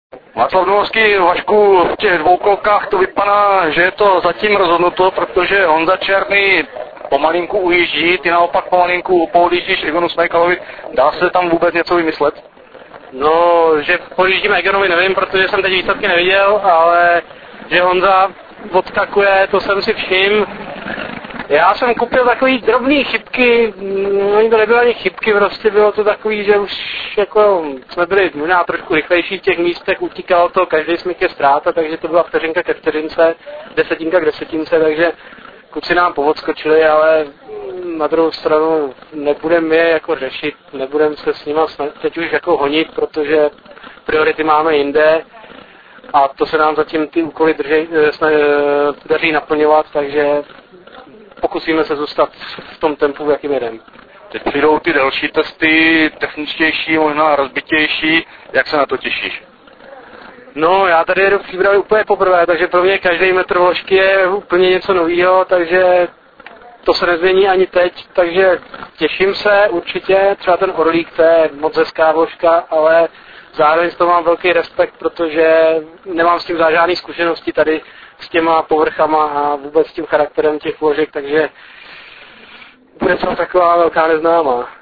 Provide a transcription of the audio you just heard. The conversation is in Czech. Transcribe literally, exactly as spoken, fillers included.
Václav Domovský, Vašku, v těch dvou kolkách to vypadá, že je to zatím rozhodnuto, protože Honza Černý pomalinku ujíždí, ty naopak pomalinku poodjíždíš Egonu Smejkalovi. Dá se tam vůbec něco vymyslet? No, že pojíždím Egonovi nevím, protože jsem teď výsledky neviděl, ale že Honza odskakuje, to jsem si všiml. Já jsem koupil takový drobný chybky, no to nebyly ani chybky, prostě bylo to takový, že už jako jsme byli možná trošku rychlejší v těch místech, utíkalo to, každý smyk je ztráta, takže to byla vteřinka ke vteřince, desetinka k desetince, takže kluci nám povodskočili, ale na druhou stranu nebudeme je jako řešit, nebudeme se s nima teď už jako honit, protože priority máme jinde a to se nám zatím ty úkoly drží, daří naplňovat, takže pokusíme se zůstat v tom tempu, v jakým jedem. Teď přijdou ty další testy, techničtější, možná rozbitější. Jak se na to těšíš? No, já tady jedu v přípravě úplně poprvé, takže pro mě každý metr vložky je úplně něco nového, takže to se nezmění ani teď, takže těším se určitě, třeba ten Orlík, to je moc hezká vložka, ale zároveň z toho mám velký respekt, protože nemám s tím žádné zkušenosti tady s těma povrchama a vůbec s tím charakterem těch vložek, takže bude to taková velká neznámá.